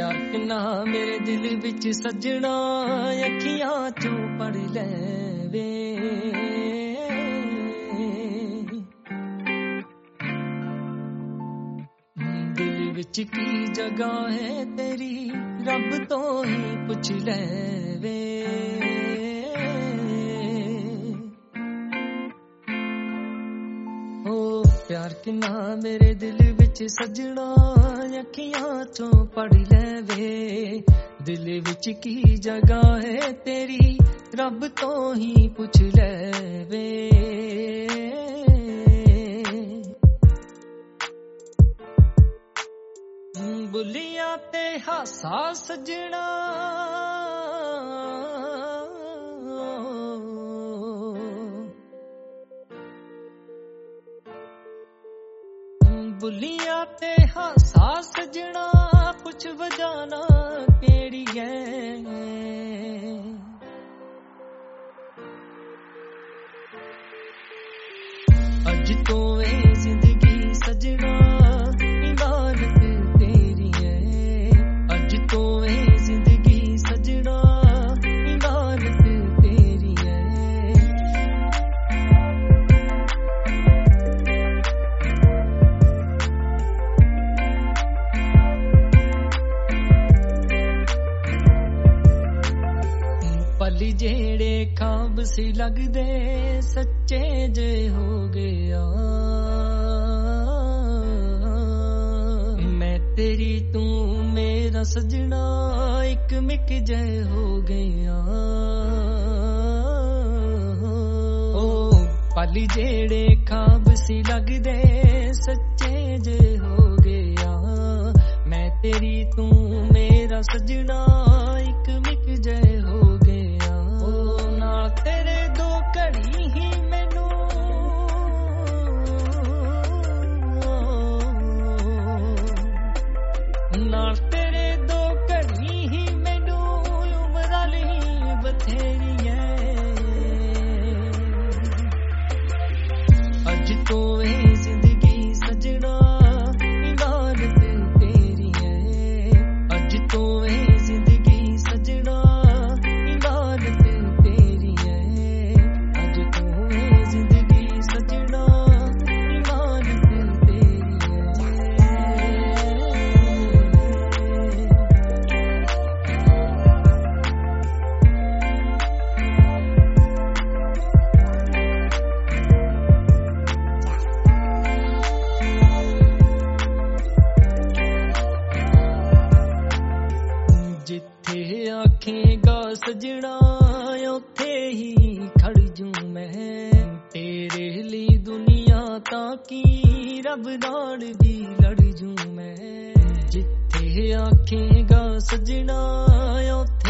प्यार किन्ना मेरे दिल विच सजना अखियां चों पढ़ ले वे दिल विच की जगह है तेरी रब तो ही पुछ ले वे प्यार किन्ना मेरे दिल विच सजना अखियां चों पढ़ ले वे दिल विच की जगह है तेरी रब तो ही पुछ ले वे बुलिया ते हासा सजना बुलिया ते हासा सजना पुछ वजाना केड़ी है अज तो ए जिंदगी सजना इबादत तेरी है अज तो ए जिंदगी सजना इबादत तेरी है पली जेड़े खाब सी लगदे सच्चे जे हो गया मैं तेरी तू मेरा सजना एक मिक जे हो गया ओ पली जेड़े खाब सी लगदे सच्चे जे हो गया मैं तेरी तू मेरा सजना एक मिक जे हो गया ओ नाल तेरे दो घड़ी ही मैनू नाल तेरे दो घड़ी ही मैनू उम्र ली बथेरी है अज तो ए जिंदगी सजना इबादत तेरी है अज तो ए जिंदगी सजना इबादत तेरी है अज तो ए जिंदगी सजना इबादत तेरी जिथे आखेगा सजना उथे ही खड़ जूं मैं तेरे लिए दुनिया ताकि रब नाल भी लड़ जूं मैं जिथे आखेगा सजना उथे